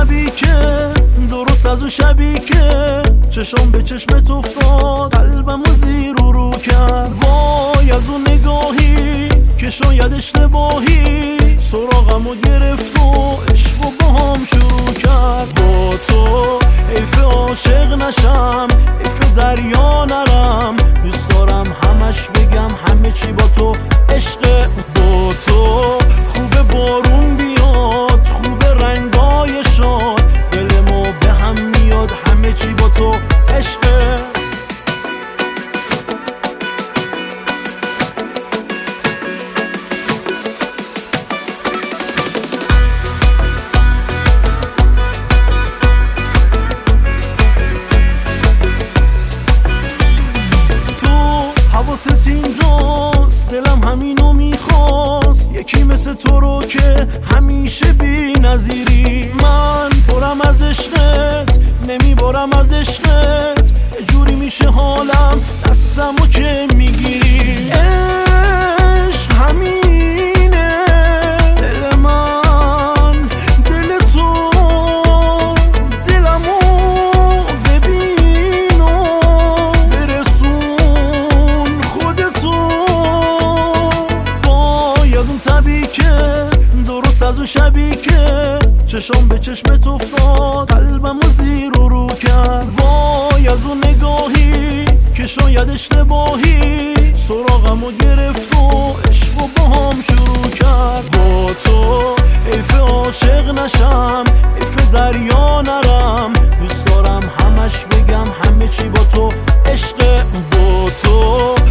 تبی که درست از اون شبی که چشم به چشمت افتاد قلبمو زیر و رو کرد. وای از اون نگاهی که شاید اشتباهی سراغمو گرفت و عشقو با هم شروع کرد. با تو حیف عاشق نشم، حیف دریا نرم، دوست دارم همش بگم همه چی با تو عشق. با تو خوب بارون بیاد، خوب رنگای شاد، دلمو به هم میاد، همه چی با تو عشق. حواست اینجاست، دلم همینو میخواست، یکی مثل تو رو که همیشه بی نظیری. من پرم از عشقت، نمیبارم از عشقت، یه جوری میشه حالم دستمو که میگیری. عشق همینه، دل من دل تو، دلمو ببین و برسون خودتو. وای از اون تبی که درست از اون شبی که چشم به چشمت افتاد قلبمو زیر و رو کرد. وای از اون نگاهی که شاید اشتباهی سراغمو گرفت و عشقو با هم شروع کرد. با تو حیف عاشق نشم، حیف دریا نرم، دوست دارم همش بگم همه چی با تو عشق. با تو